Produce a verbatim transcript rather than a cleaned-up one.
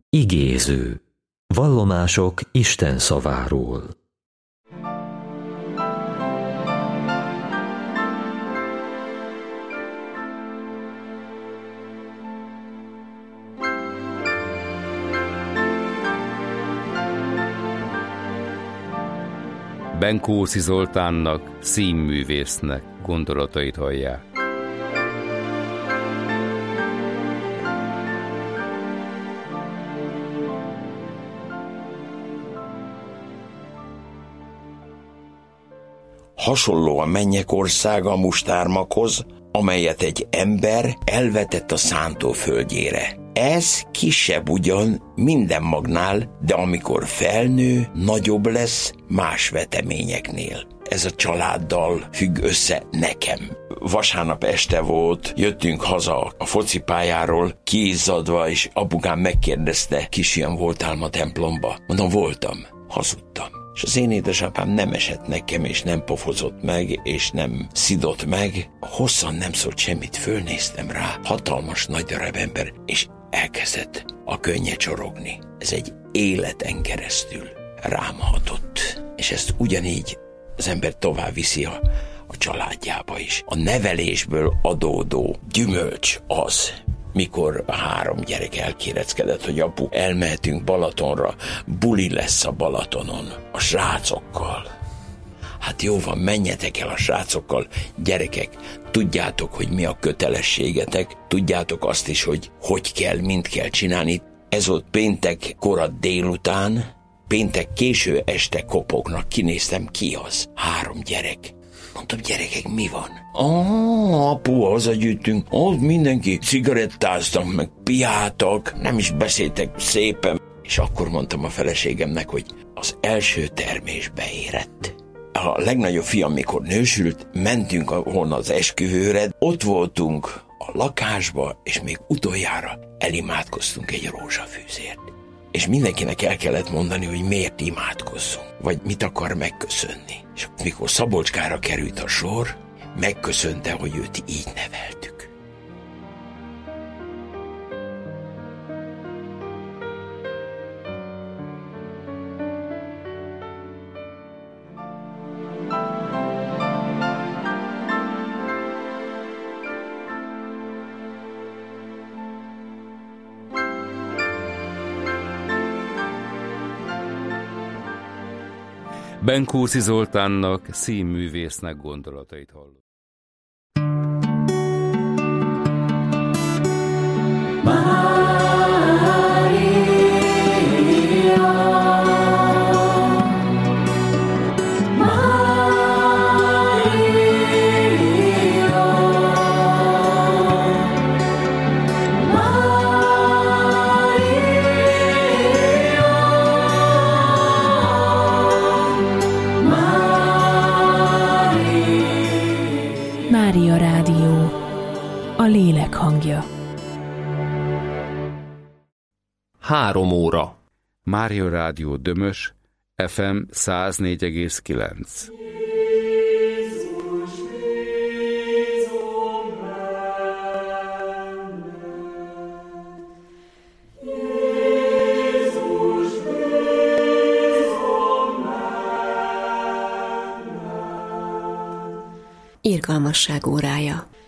Igéző. Vallomások Isten szaváról. Benkóci Zoltánnak, színművésznek gondolatait hallják. Hasonló a mennyek országa a mustármakhoz, amelyet egy ember elvetett a szántóföldjére. Ez kisebb ugyan minden magnál, de amikor felnő, nagyobb lesz más veteményeknél. Ez a családdal függ össze nekem. Vasárnap este volt, jöttünk haza a focipályáról, kiizzadva, és apukám megkérdezte, kisfiam, voltál ma templomba? Mondom, voltam. Hazudtam. És az én édesapám nem esett nekem, és nem pofozott meg, és nem szidott meg. Hosszan nem szólt semmit, fölnéztem rá, hatalmas nagy darab ember, és elkezdett a könnye csorogni. Ez egy életen keresztül rám hatott. És ezt ugyanígy az ember tovább viszi a, a családjába is. A nevelésből adódó gyümölcs az, mikor a három gyerek elkéreckedett, hogy apu, elmehetünk Balatonra, buli lesz a Balatonon, a srácokkal. Hát jó van, menjetek el a srácokkal, gyerekek, tudjátok, hogy mi a kötelességetek, tudjátok azt is, hogy hogy kell, mint kell csinálni. Ez volt péntek korat délután, péntek késő este kopognak, kinéztem, ki az? Három gyerek. Mondtam, gyerekek, mi van? Ó, apu, hazagyűjtünk, ott mindenki cigarettáztak, meg piáltak, nem is beszéltek szépen. És akkor mondtam a feleségemnek, hogy az első termés beérett. A legnagyobb fiam, mikor nősült, mentünk volna az esküvőre, ott voltunk a lakásba, és még utoljára elimádkoztunk egy rózsafűzért. És mindenkinek el kellett mondani, hogy miért imádkozzunk, vagy mit akar megköszönni. És mikor Szabolcskára került a sor, megköszönte, hogy őt így neveltük. Benkóci Zoltánnak, színművésznek gondolatait hallott. Mária Rádió, a lélek hangja. Három óra. Mária Rádió Dömös, ef em száz négy egész kilenc. Irgalmasság órája.